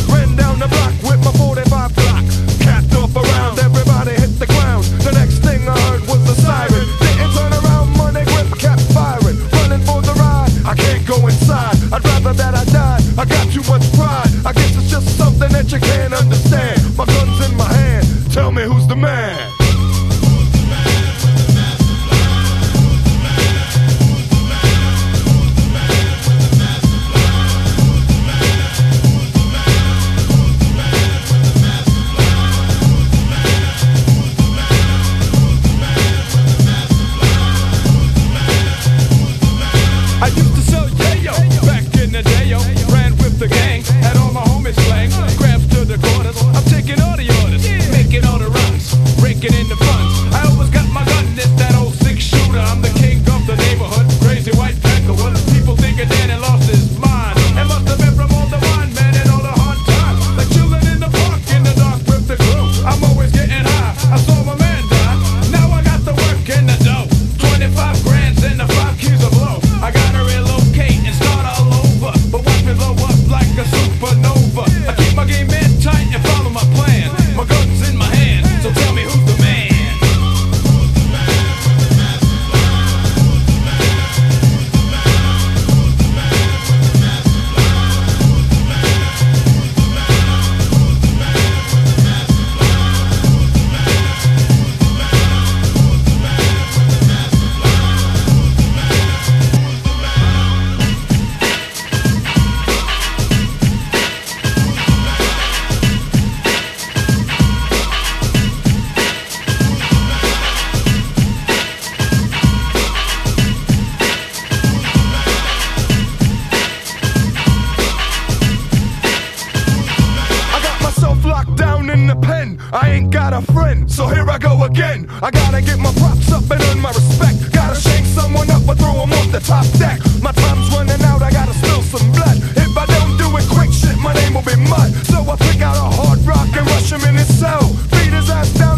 Ran down the block with my 45 block. Capped off around, everybody hit the ground. The next thing I heard was a siren. Didn't turn around, money grip kept firing. Running for the ride, I can't go inside. I'd rather that I died, I got too much pride. I guess it's just something that you can't understand. My gun's in my hand, tell me who's the man. I used to sell yayo back in the day, yo. Ran with the gang, had all my homies slang. Grabs to the corners, I'm taking all the orders, making all the runs, raking in the funds. I always got my gun, it's that old 6-shooter. I'm the king of the neighborhood, crazy white pecker. What people thinking that he lost his mind? It must have been from all the wine, man, and all the hard times. Like chilling in the park in the dark with the crew. I'm always getting high, I saw my man die. Now I got the work in the dough. 25 grands and the 5 keys of blow. I gotta relocate and start all over, but watch me blow up like a supernova. I keep my game in tight and follow my plan. My gun's in my hand, so tell me who's the man. Locked down in the pen, I ain't got a friend, so here I go again. I gotta get my props up and earn my respect. Gotta shake someone up or throw them off the top deck. My time's running out, I gotta spill some blood. If I don't do it quick, shit, my name will be mud. So I pick out a hard rock and rush him in his cell. Beat his ass down